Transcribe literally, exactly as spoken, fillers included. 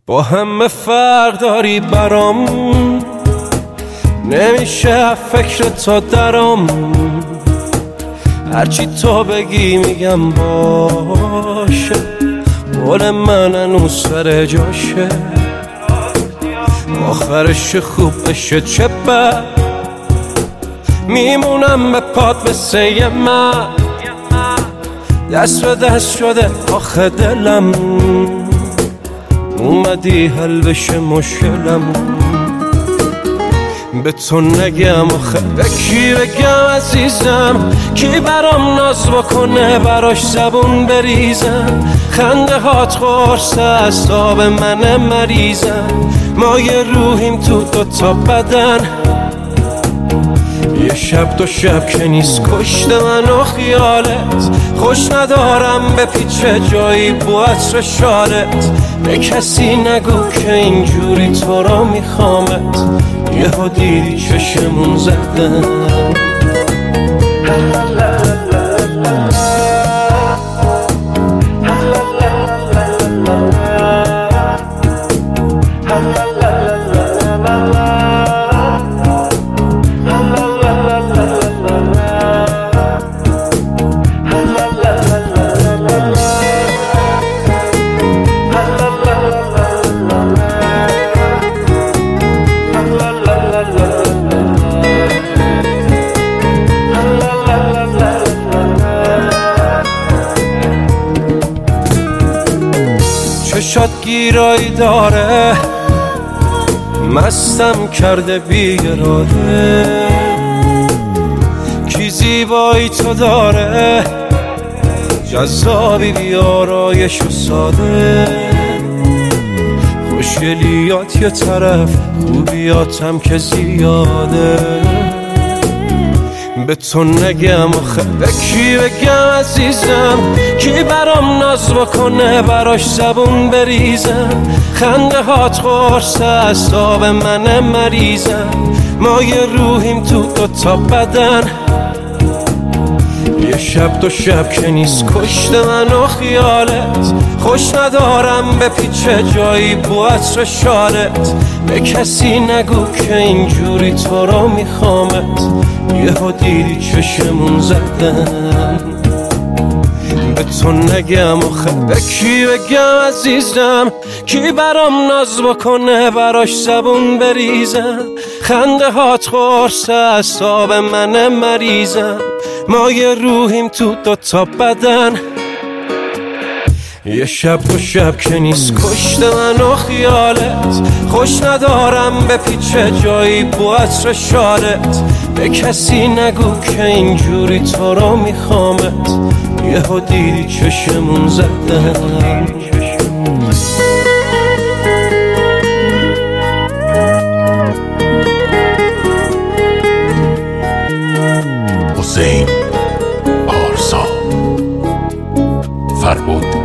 با همه فرق داری برام، نمیشه فکر تو درام. هرچی تو بگی میگم باشه، قول من هنوز سر جاشه. آخرش خوب بشه چه بد، میمونم به پات مثل من. دست به دست شده آخه دلم، اومدی حل بشه مشکلم. به تو نگم آخه به کی بگم عزیزم، کی برام ناز بکنه براش زبون بریزم. خنده هات قرصه اعصاب من مریضم، ما یه روحیم تو دوتا بدن. یه شب دو شب که نیست کشته من و خیالت. خوش ندارم به پیچه جایی بو عطر شالت. به کسی نگو که اینجوری تو را میخوامت، یهو دیدی چشمون زدن. چشات گیرایی داره، مستم کرده بی اراده. کی زیبایی تو داره، جذابی بی آرایش و ساده. خوشگلیات یه طرف، خوبیاتم که زیاده. به تو نگم آخه به کی بگم عزیزم، کی برام ناز بکنه براش زبون بریزم. خنده هات قرصه اعصاب من مریضم، ما یه روحیم تو دوتا بدن. یه شب دو شب که نیست کشته من و خیالت. خوش ندارم به پیچه جایی بو عطر شالت. به کسی نگو که اینجوری تو را میخوامت، یهو دیدی چشمون زدن. به تو نگم آخه به کی بگم عزیزم، کی برام ناز بکنه براش زبون بریزم. خنده هات قرصه اعصاب من مریضم، ما یه روحیم تو دوتا بدن. یه شب و شب که نیست کشته من و خیالت. خوش ندارم به پیچه جایی بو عطر شالت. به کسی نگو که اینجوری تو را میخوامت، یهو دیدی چشمون زدن. حسین آرسا فربود